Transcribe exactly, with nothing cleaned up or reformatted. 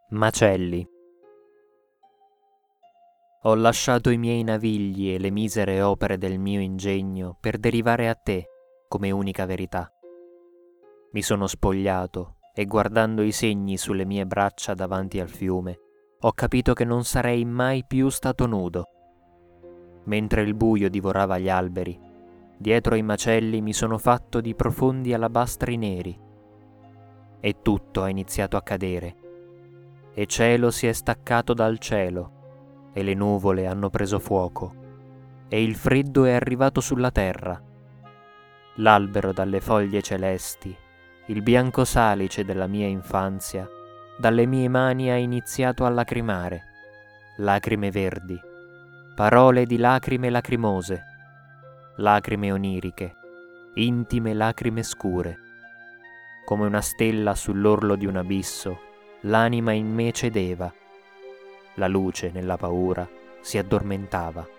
Macelli. Ho lasciato i miei navigli e le misere opere del mio ingegno per derivare a te come unica verità. Mi sono spogliato e guardando i segni sulle mie braccia davanti al fiume, ho capito che non sarei mai più stato nudo. Mentre il buio divorava gli alberi, dietro i macelli mi sono fatto di profondi alabastri neri e tutto ha iniziato a cadere. E cielo si è staccato dal cielo, e le nuvole hanno preso fuoco, e il freddo è arrivato sulla terra. L'albero dalle foglie celesti, il bianco salice della mia infanzia, dalle mie mani ha iniziato a lacrimare, lacrime verdi, parole di lacrime lacrimose, lacrime oniriche, intime lacrime scure. Come una stella sull'orlo di un abisso, l'anima in me cedeva, la luce nella paura si addormentava.